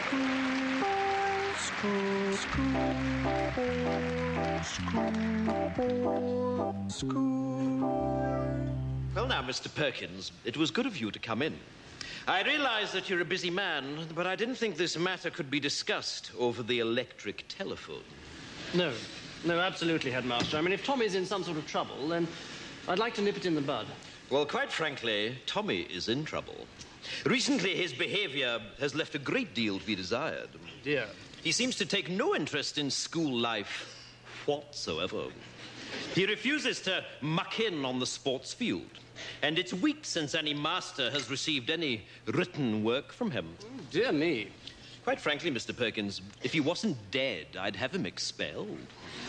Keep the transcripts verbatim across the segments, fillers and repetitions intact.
Well, now, Mister Perkins, it was good of you to come in. I realize that you're a busy man, but I didn't think this matter could be discussed over the electric telephone. No, no, absolutely, Headmaster. I mean, if Tommy's in some sort of trouble, then I'd like to nip it in the bud. Well, quite frankly, Tommy is in trouble. Recently, his behavior has left a great deal to be desired. Dear. He seems to take no interest in school life whatsoever. He refuses to muck in on the sports field. And it's weeks since any master has received any written work from him. Oh, dear me. Quite frankly, Mister Perkins, if he wasn't dead, I'd have him expelled.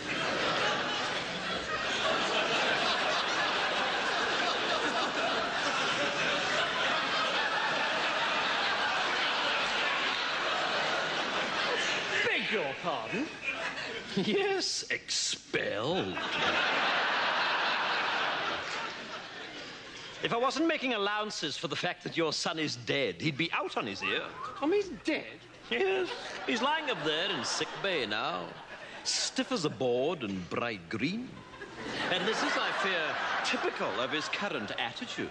Beg your pardon? Yes, expelled. If I wasn't making allowances for the fact that your son is dead, he'd be out on his ear. Tommy's dead? Yes. He's lying up there in sick bay now, stiff as a board and bright green. And this is, I fear, typical of his current attitude.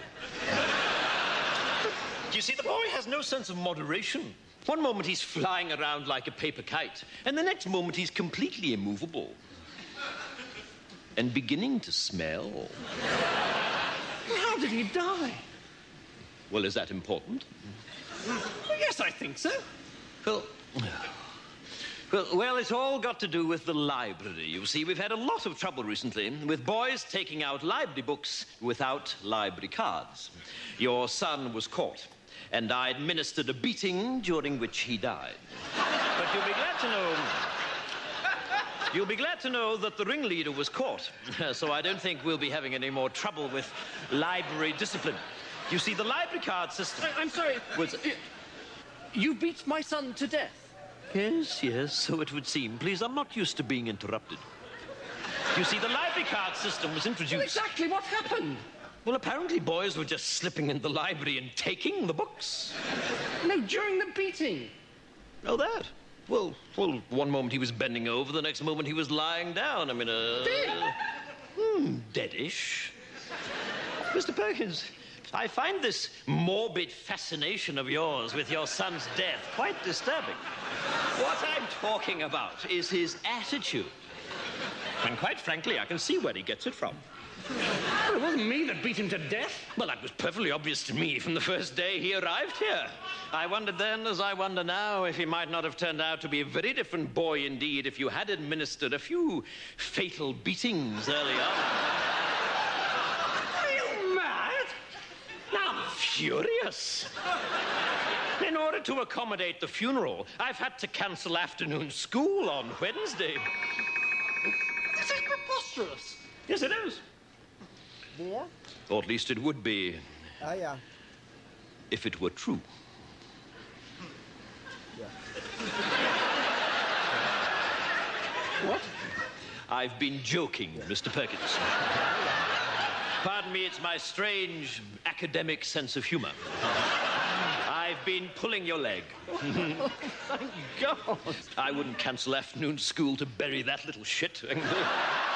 You see, the boy has no sense of moderation. One moment he's flying around like a paper kite, and the next moment he's completely immovable. And beginning to smell. How did he die? Well, is that important? Well, yes, I think so. Well, well, well, it's all got to do with the library. You see, we've had a lot of trouble recently with boys taking out library books without library cards. Your son was caught, and I administered a beating during which he died. But you'll be glad to know... You'll be glad to know that the ringleader was caught, so I don't think we'll be having any more trouble with library discipline. You see, the library card system... I, I'm sorry. Was... You beat my son to death? Yes, yes, so it would seem. Please, I'm not used to being interrupted. You see, the library card system was introduced... Well, exactly what happened? Well, apparently boys were just slipping in the library and taking the books. No, during the beating. Oh, that? Well, well, one moment he was bending over, the next moment he was lying down. I mean, uh... Dead? Hmm, deadish. Mister Perkins, I find this morbid fascination of yours with your son's death quite disturbing. What I'm talking about is his attitude. And quite frankly, I can see where he gets it from. Well, it wasn't me that beat him to death. Well, that was perfectly obvious to me from the first day he arrived here. I wondered then, as I wonder now, if he might not have turned out to be a very different boy indeed if you had administered a few fatal beatings early on. Are you mad? I'm furious. In order to accommodate the funeral, I've had to cancel afternoon school on Wednesday. This is preposterous. Yes, it is. Yeah? Or at least it would be. Oh, yeah. If it were true. Yeah. What? I've been joking, yeah. Mister Perkins. Pardon me, it's my strange academic sense of humor. I've been pulling your leg. Oh, thank God. I wouldn't cancel afternoon school to bury that little shit.